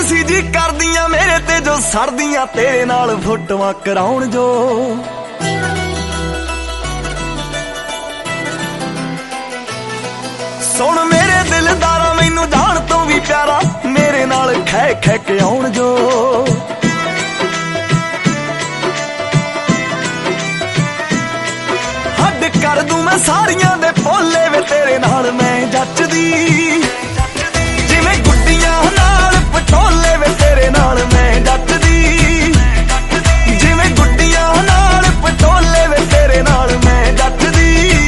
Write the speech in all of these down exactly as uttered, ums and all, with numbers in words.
ਸੀ ਜੀ ਕਰਦੀਆਂ ਮੇਰੇ ਤੇ ਜੋ ਸੜਦੀਆਂ ਤੇਰੇ ਨਾਲ ਫੋਟੋਆਂ ਕਰਾਉਣ ਜੋ। ਸੁਣ ਮੇਰੇ ਦਿਲਦਾਰਾ ਮੈਨੂੰ ਜਾਣ ਤੋਂ ਵੀ ਪਿਆਰਾ ਮੇਰੇ ਨਾਲ ਖੈ ਖੈ ਕੇ ਆਉਣ ਜੋ। ਹੱਡ ਕਰ ਦੂੰ ਮੈਂ ਸਾਰੀਆਂ ਦੇ ਭੋਲੇ ਵੇ ਤੇਰੇ ਨਾਲ ਮੈਂ ਜੱਚਦੀ। ਜਿਵੇਂ ਗੁੱਡੀਆਂ ਨਾਲ ਪਟੋਲੇ ਵੇ ਤੇਰੇ ਨਾਲ ਮੈਂ ਜੱਚਦੀ। ਜਿਵੇਂ ਗੁੱਡੀਆਂ ਨਾਲ ਪਟੋਲੇ ਵੇ ਤੇਰੇ ਨਾਲ ਮੈਂ ਜੱਚਦੀ।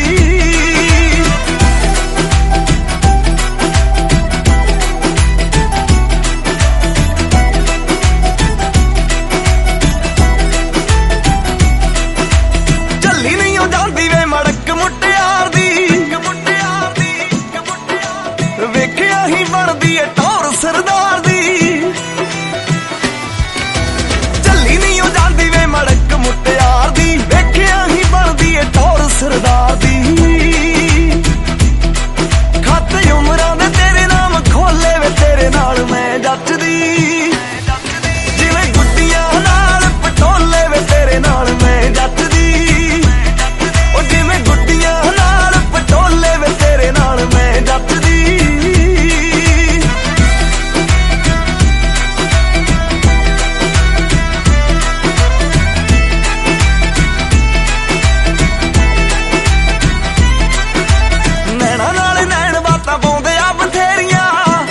ਚੱਲੀ ਨਹੀਂ ਉਹ ਜਾਂਦੀ ਵੇ ਮੜਕ ਮੁਟਿਆਰ ਦੀ। ਵੇਖਿਆ ਹੀ ਬਣਦੀ ਏ ਟੌਰ ਸਰਦਾਰ ਦੀ। ਚੱਲੀ ਨਹੀਂ ਉਹ ਜਾਂਦੀ ਵੇ ਮੜਕ ਮੁਟਿਆਰ ਦੀ। ਵੇਖਿਆ ਹੀ ਬਣਦੀ ਏ ਟੌਰ ਸਰਦਾਰ ਦੀ। ਖਾਤੇ ਉਮਰਾਂ ਦੇ ਤੇਰੇ ਨਾਮ ਖੋਲੇ ਵੇ ਤੇਰੇ ਨਾਲ ਮੈਂ ਜੱਚਦੀ। ਜਿਵੇਂ ਗੁੱਡੀਆਂ ਨਾਲ ਪਟੋਲੇ ਵੇ ਤੇਰੇ ਨਾਲ ਮੈਂ ਜੱਚਦੀ। ਉਹ ਜਿਵੇਂ ਗੁੱਡੀਆਂ ਨਾਲ ਪਟੋਲੇ ਵੇ ਤੇਰੇ ਨਾਲ ਮੈਂ ਜੱਚਦੀ। ਨੈਣਾ ਨਾਲ ਨੈਣ ਬਾਤਾਂ ਪਾਉਂਦੇ ਆ ਬਥੇਰੀਆਂ।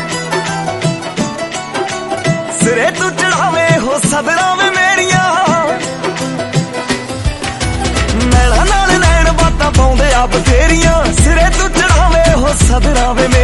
ਸਿਰੇ ਤੂੰ ਚੜਾਵੇਂ ਹੋ ਸਦਰਾਂ ਵੇ ਮੇਰੀਆਂ। ਨੈਣਾ ਨਾਲ ਨੈਣ ਬਾਤਾਂ ਪਾਉਂਦੇ ਆ ਬਥੇਰੀਆਂ। ਸਿਰੇ ਤੂੰ ਚੜਾਵੇਂ ਹੋ ਸਦਰਾਂ ਵੇ